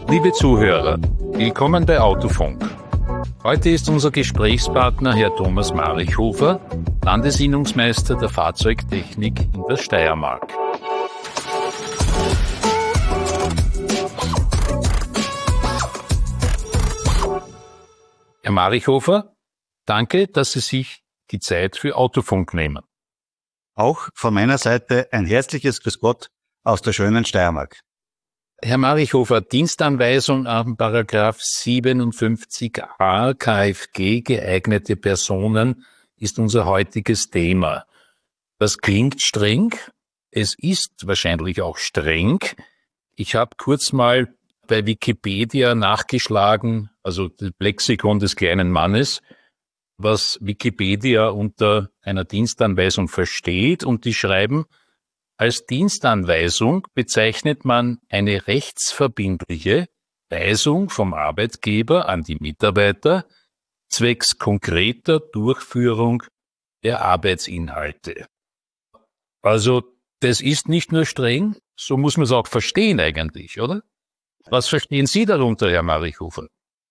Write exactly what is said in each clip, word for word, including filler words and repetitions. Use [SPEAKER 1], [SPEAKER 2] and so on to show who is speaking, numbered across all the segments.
[SPEAKER 1] Liebe Zuhörer, willkommen bei Autofunk. Heute ist unser Gesprächspartner Herr Thomas Marichhofer, Landesinnungsmeister der Fahrzeugtechnik in der Steiermark. Herr Marichhofer, danke, dass Sie sich die Zeit für Autofunk nehmen.
[SPEAKER 2] Auch von meiner Seite ein herzliches Grüß Gott aus der schönen Steiermark.
[SPEAKER 1] Herr Marichhofer, Dienstanweisung am Paragraph siebenundfünfzig a K F G, geeignete Personen, ist unser heutiges Thema. Das klingt streng, es ist wahrscheinlich auch streng. Ich habe kurz mal bei Wikipedia nachgeschlagen, also das Lexikon des kleinen Mannes, was Wikipedia unter einer Dienstanweisung versteht, und die schreiben: Als Dienstanweisung bezeichnet man eine rechtsverbindliche Weisung vom Arbeitgeber an die Mitarbeiter zwecks konkreter Durchführung der Arbeitsinhalte. Also das ist nicht nur streng, so muss man es auch verstehen eigentlich, oder? Was verstehen Sie darunter, Herr Marichhofer?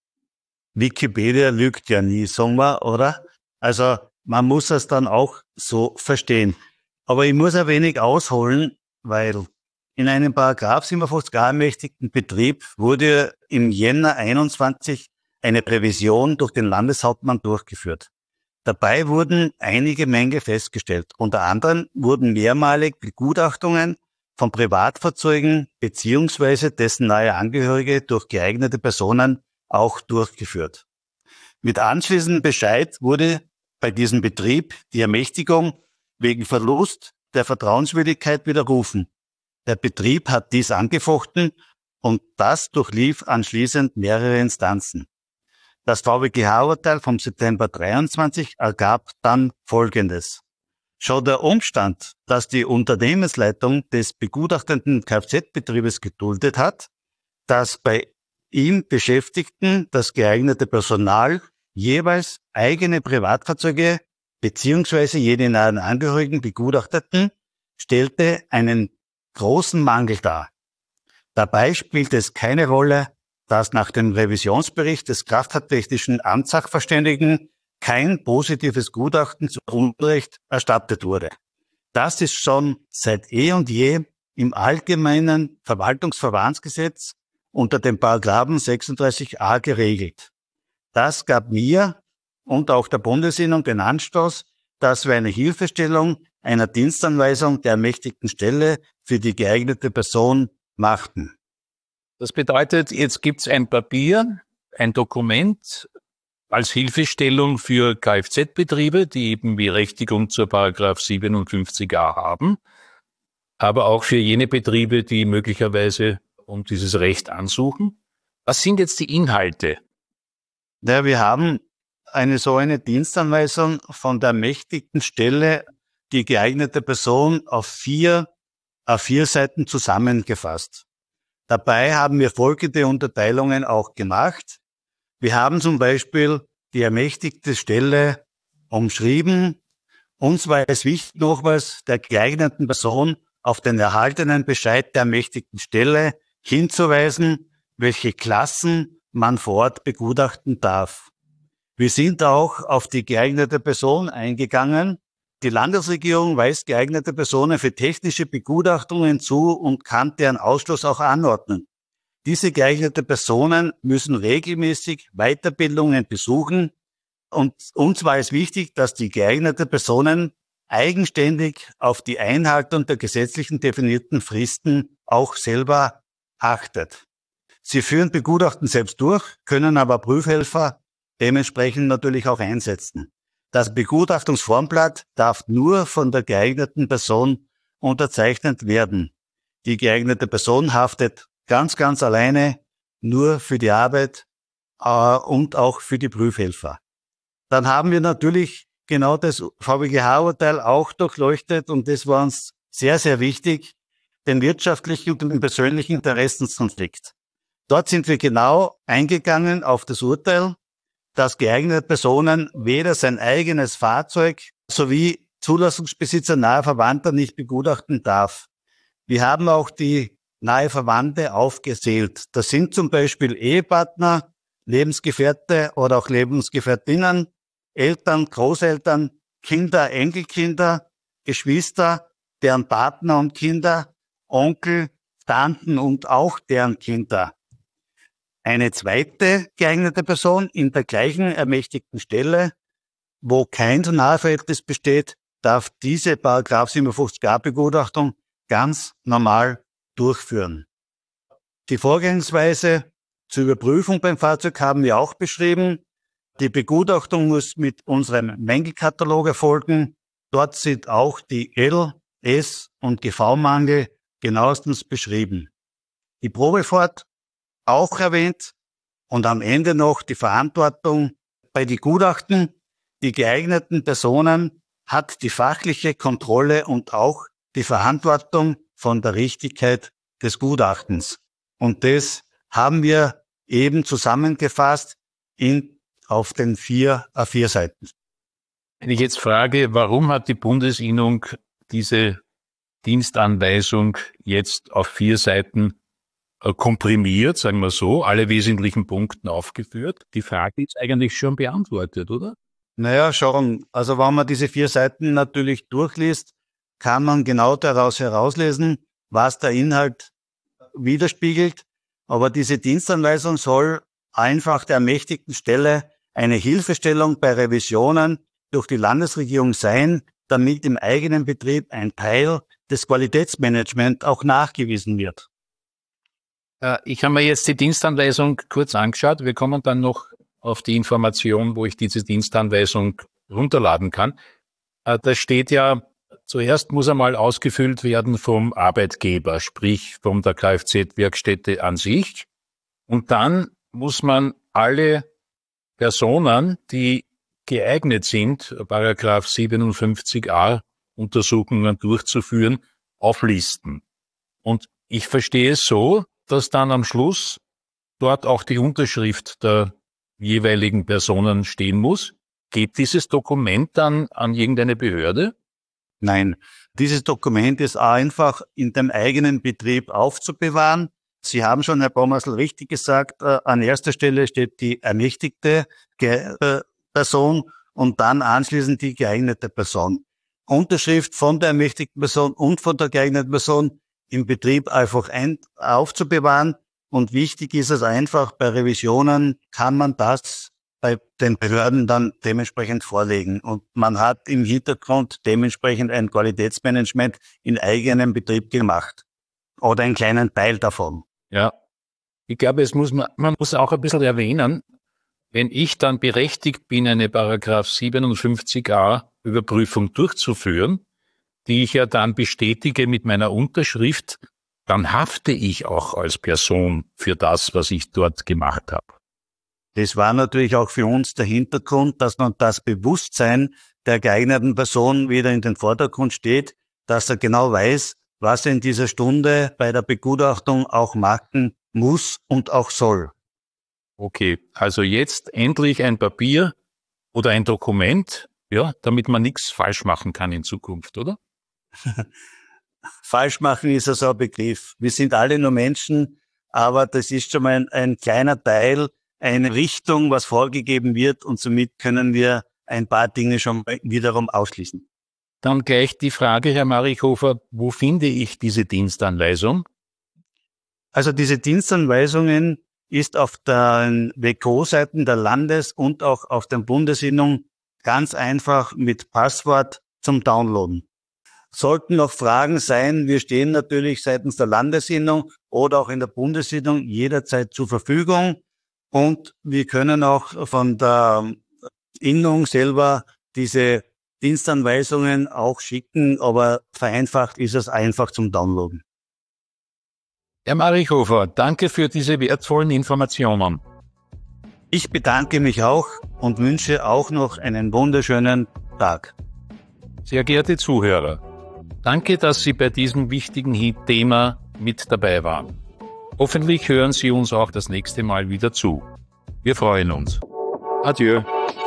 [SPEAKER 2] Wikipedia lügt ja nie, sagen wir, oder? Also man muss es dann auch so verstehen. Aber ich muss ein wenig ausholen, weil in einem Paragraph siebenundfünfzig a ermächtigten Betrieb wurde im Jänner einundzwanzig eine Revision durch den Landeshauptmann durchgeführt. Dabei wurden einige Mängel festgestellt. Unter anderem wurden mehrmalig Begutachtungen von Privatfahrzeugen beziehungsweise dessen nahe Angehörige durch geeignete Personen auch durchgeführt. Mit anschließendem Bescheid wurde bei diesem Betrieb die Ermächtigung wegen Verlust der Vertrauenswürdigkeit widerrufen. Der Betrieb hat dies angefochten und das durchlief anschließend mehrere Instanzen. Das V W G H-Urteil vom September dreiundzwanzig ergab dann Folgendes. Schon der Umstand, dass die Unternehmensleitung des begutachtenden Kfz-Betriebes geduldet hat, dass bei ihm Beschäftigten das geeignete Personal jeweils eigene Privatfahrzeuge beziehungsweise jede nahen Angehörigen begutachteten, stellte einen großen Mangel dar. Dabei spielt es keine Rolle, dass nach dem Revisionsbericht des Kraftfahrttechnischen Amtssachverständigen kein positives Gutachten zu Unrecht erstattet wurde. Das ist schon seit eh und je im allgemeinen Verwaltungsverfahrensgesetz unter dem Paragraphen sechsunddreißig a geregelt. Das gab mir und auch der Bundesinnung den Anstoß, dass wir eine Hilfestellung einer Dienstanweisung der ermächtigten Stelle für die geeignete Person machten.
[SPEAKER 1] Das bedeutet, jetzt gibt es ein Papier, ein Dokument als Hilfestellung für Kfz-Betriebe, die eben Berechtigung zur Paragraph siebenundfünfzig a haben, aber auch für jene Betriebe, die möglicherweise um dieses Recht ansuchen. Was sind jetzt die Inhalte?
[SPEAKER 2] Ja, wir haben eine so eine Dienstanweisung von der ermächtigten Stelle, die geeignete Person, auf vier A vier Seiten zusammengefasst. Dabei haben wir folgende Unterteilungen auch gemacht. Wir haben zum Beispiel die ermächtigte Stelle umschrieben. Uns war es wichtig, nochmals der geeigneten Person auf den erhaltenen Bescheid der ermächtigten Stelle hinzuweisen, welche Klassen man vor Ort begutachten darf. Wir sind auch auf die geeignete Person eingegangen. Die Landesregierung weist geeignete Personen für technische Begutachtungen zu und kann deren Ausschluss auch anordnen. Diese geeignete Personen müssen regelmäßig Weiterbildungen besuchen, und uns war es wichtig, dass die geeignete Personen eigenständig auf die Einhaltung der gesetzlichen definierten Fristen auch selber achtet. Sie führen Begutachten selbst durch, können aber Prüfhelfer dementsprechend natürlich auch einsetzen. Das Begutachtungsformblatt darf nur von der geeigneten Person unterzeichnet werden. Die geeignete Person haftet ganz, ganz alleine nur für die Arbeit äh, und auch für die Prüfhelfer. Dann haben wir natürlich genau das V W G H-Urteil auch durchleuchtet, und das war uns sehr, sehr wichtig, den wirtschaftlichen und den persönlichen Interessenskonflikt. Dort sind wir genau eingegangen auf das Urteil, dass geeignete Personen weder sein eigenes Fahrzeug sowie Zulassungsbesitzer nahe Verwandter nicht begutachten darf. Wir haben auch die nahe Verwandte aufgezählt. Das sind zum Beispiel Ehepartner, Lebensgefährte oder auch Lebensgefährtinnen, Eltern, Großeltern, Kinder, Enkelkinder, Geschwister, deren Partner und Kinder, Onkel, Tanten und auch deren Kinder. Eine zweite geeignete Person in der gleichen ermächtigten Stelle, wo kein Naheverhältnis besteht, darf diese Paragraph siebenundfünfzig a Begutachtung ganz normal durchführen. Die Vorgehensweise zur Überprüfung beim Fahrzeug haben wir auch beschrieben. Die Begutachtung muss mit unserem Mängelkatalog erfolgen. Dort sind auch die L-, S- und G V-Mangel genauestens beschrieben. Die Probefahrt auch erwähnt und am Ende noch die Verantwortung bei den Gutachten. Die geeigneten Personen hat die fachliche Kontrolle und auch die Verantwortung von der Richtigkeit des Gutachtens. Und das haben wir eben zusammengefasst in, auf den vier A vier Seiten.
[SPEAKER 1] Wenn ich jetzt frage, warum hat die Bundesinnung diese Dienstanweisung jetzt auf vier Seiten komprimiert, sagen wir so, alle wesentlichen Punkte aufgeführt? Die Frage ist eigentlich schon beantwortet, oder?
[SPEAKER 2] Naja, schon. Also wenn man diese vier Seiten natürlich durchliest, kann man genau daraus herauslesen, was der Inhalt widerspiegelt. Aber diese Dienstanweisung soll einfach der ermächtigten Stelle eine Hilfestellung bei Revisionen durch die Landesregierung sein, damit im eigenen Betrieb ein Teil des Qualitätsmanagements auch nachgewiesen wird.
[SPEAKER 1] Ich habe mir jetzt die Dienstanweisung kurz angeschaut. Wir kommen dann noch auf die Information, wo ich diese Dienstanweisung runterladen kann. Da steht ja, zuerst muss einmal ausgefüllt werden vom Arbeitgeber, sprich von der Kfz-Werkstätte an sich. Und dann muss man alle Personen, die geeignet sind, Paragraph siebenundfünfzig a Untersuchungen durchzuführen, auflisten. Und ich verstehe es so, dass dann am Schluss dort auch die Unterschrift der jeweiligen Personen stehen muss. Geht dieses Dokument dann an irgendeine Behörde?
[SPEAKER 2] Nein, dieses Dokument ist einfach in dem eigenen Betrieb aufzubewahren. Sie haben schon, Herr Bommersl, richtig gesagt, äh, an erster Stelle steht die ermächtigte Ge- äh, Person und dann anschließend die geeignete Person. Unterschrift von der ermächtigten Person und von der geeigneten Person im Betrieb einfach ein, aufzubewahren. Und wichtig ist es einfach, bei Revisionen kann man das bei den Behörden dann dementsprechend vorlegen. Und man hat im Hintergrund dementsprechend ein Qualitätsmanagement in eigenem Betrieb gemacht. Oder einen kleinen Teil davon.
[SPEAKER 1] Ja, ich glaube, es muss man, man muss auch ein bisschen erwähnen, wenn ich dann berechtigt bin, eine Paragraph siebenundfünfzig a Überprüfung durchzuführen, die ich ja dann bestätige mit meiner Unterschrift, dann hafte ich auch als Person für das, was ich dort gemacht habe.
[SPEAKER 2] Das war natürlich auch für uns der Hintergrund, dass man das Bewusstsein der geeigneten Person wieder in den Vordergrund steht, dass er genau weiß, was er in dieser Stunde bei der Begutachtung auch machen muss und auch soll.
[SPEAKER 1] Okay, also jetzt endlich ein Papier oder ein Dokument, ja, damit man nichts falsch machen kann in Zukunft, oder?
[SPEAKER 2] Falsch machen ist also ein Begriff. Wir sind alle nur Menschen, aber das ist schon mal ein, ein kleiner Teil, eine Richtung, was vorgegeben wird und somit können wir ein paar Dinge schon wiederum ausschließen.
[SPEAKER 1] Dann gleich die Frage, Herr Marichhofer, wo finde ich diese Dienstanweisung?
[SPEAKER 2] Also diese Dienstanweisungen ist auf den W K O-Seiten der Landes- und auch auf der Bundesinnung ganz einfach mit Passwort zum Downloaden. Sollten noch Fragen sein, wir stehen natürlich seitens der Landesinnung oder auch in der Bundesinnung jederzeit zur Verfügung und wir können auch von der Innung selber diese Dienstanweisungen auch schicken, aber vereinfacht ist es einfach zum Downloaden.
[SPEAKER 1] Herr Marichhofer, danke für diese wertvollen Informationen.
[SPEAKER 2] Ich bedanke mich auch und wünsche auch noch einen wunderschönen Tag.
[SPEAKER 1] Sehr geehrte Zuhörer, danke, dass Sie bei diesem wichtigen Thema mit dabei waren. Hoffentlich hören Sie uns auch das nächste Mal wieder zu. Wir freuen uns. Adieu.